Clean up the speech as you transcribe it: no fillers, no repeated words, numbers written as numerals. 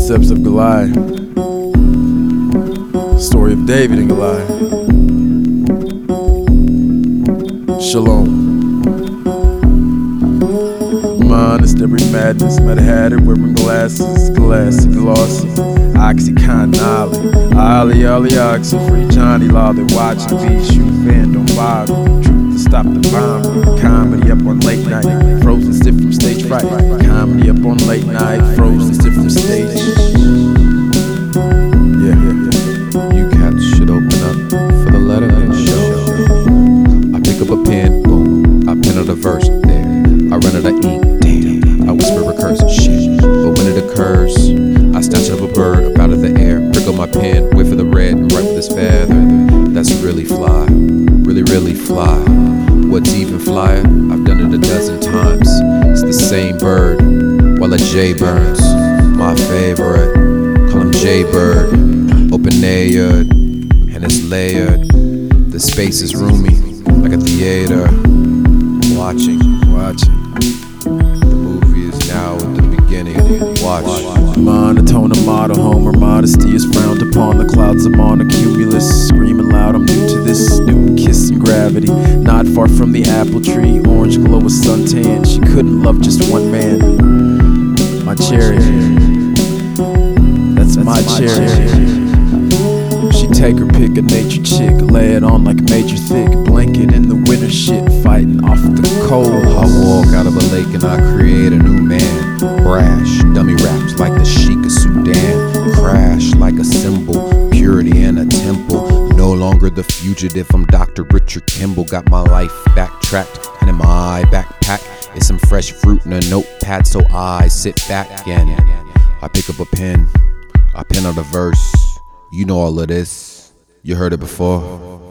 footsteps of Goliath. Story of David and Goliath. Shalom. Honest, every madness, Meta Hatter wearing glasses, glassy, glossy, Oxycontin, Ollie, Oxy, free Johnny Law, they watching me, shoot fan, don't bother, truth to stop the bomb, comedy up on late night, frozen stiff from stage fright, comedy up on late night, frozen stiff from stage. Yeah. You cats should open up for the Letterman show. I pick up a pen, boom, I pen out a verse, there, I run out of ink. I whisper recursive shit, but when it occurs, I snatch up a bird up out of the air, prick up my pen, wait for the red and write with his feather. That's really fly, really fly. What's even flyer? I've done it a dozen times. It's the same bird, while a J burns. My favorite, call him J Bird. Open-ayered, and it's layered. The space is roomy, like a theater. Watching. Now in the beginning, watch. Monotone, a model, Homer, modesty is frowned upon. The clouds I'm on a cumulus, screaming loud, I'm new to this. Newton kiss and gravity, not far from the apple tree. Orange glow with suntan, she couldn't love just one man. My cherry, that's my cherry. She take her pick, a nature chick, lay it on like major thick. Blanket in the winter shit, fighting off the cold. I walk out of a lake and I create a new man. Brash, dummy raps like the Sheik of Sudan. Crash like a symbol, purity in a temple. No longer the fugitive, I'm Dr. Richard Kimball. Got my life backtracked, and in my backpack is some fresh fruit and a notepad, so I sit back and I pick up a pen, I pen out a verse. You know all of this, you heard it before.